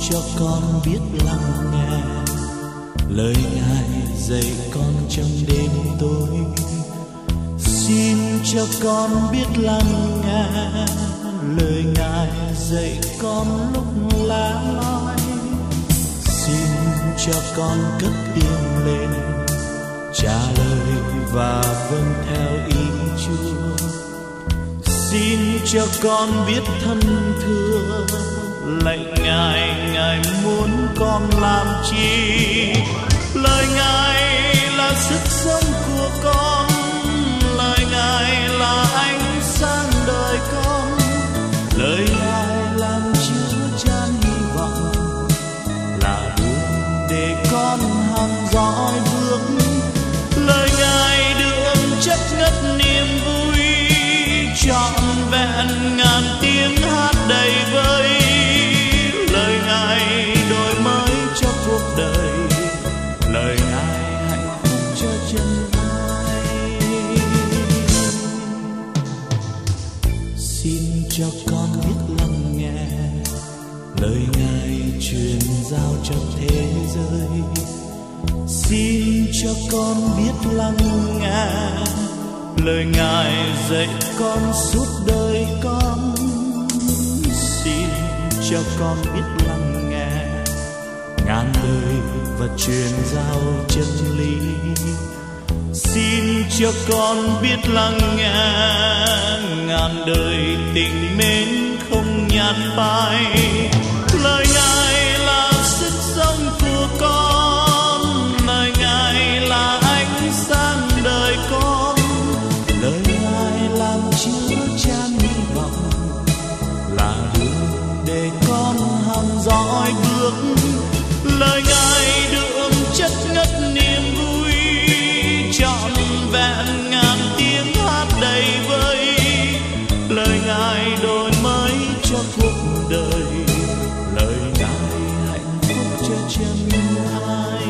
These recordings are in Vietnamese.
cho con biết lắng nghe lời Ngài dạy con trong đêm tối. Xin cho con biết lắng nghe lời Ngài dạy con lúc lá loi. Xin cho con cất tiếng lên trả lời và vâng theo ý Chúa. Xin cho con biết thân thương lạy Ngài, Ngài muốn con làm chi. Lời Ngài là sức sống của con, lời Ngài là ánh sáng đời con. Lời Ngài làm chứa chan hy vọng, là đường để con hằng dõi bước. Lời Ngài đường chất ngất niềm vui, trọn vẹn ngàn tiếng hát đầy vơi. Lời Ngài đổi mới cho cuộc đời, lời Ngài hạnh phúc cho chân ai. Xin cho con biết lắng nghe lời Ngài truyền giao cho thế giới. Xin cho con biết lắng nghe lời Ngài dạy con suốt đời con. Xin cho con biết lắng nghe ngàn lời và truyền giao chân lý. Xin cho con biết lắng nghe ngàn đời tình mến không nhạt phai. Lời Ngài là sức sống của con, lời Ngài là ánh sáng đời con. Lời Ngài làm chứa chan hy vọng, là đường để con hằng dõi bước. Lời Ngài đường chất ngất niềm vui, trọn vẹn ngàn tiếng hát đầy vơi. Lời Ngài đổi mới cho cuộc đời, lời Ngài hạnh phúc cho chân ai.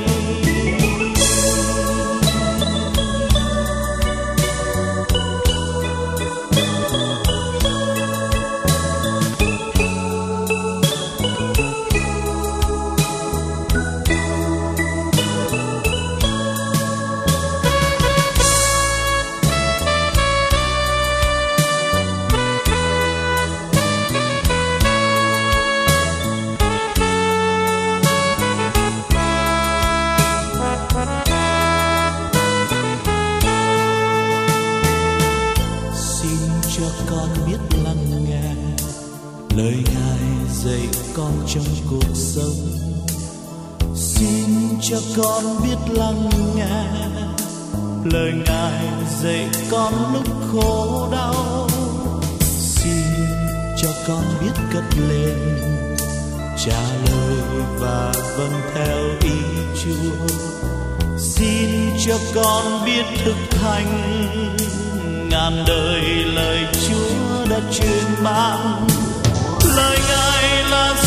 Lời Ngài dạy con trong cuộc sống. Xin cho con biết lắng nghe lời Ngài dạy con lúc khổ đau. Xin cho con biết cất lên trả lời và vâng theo ý Chúa. Xin cho con biết thực hành ngàn đời lời Chúa đã truyền ban. Lời Ngài là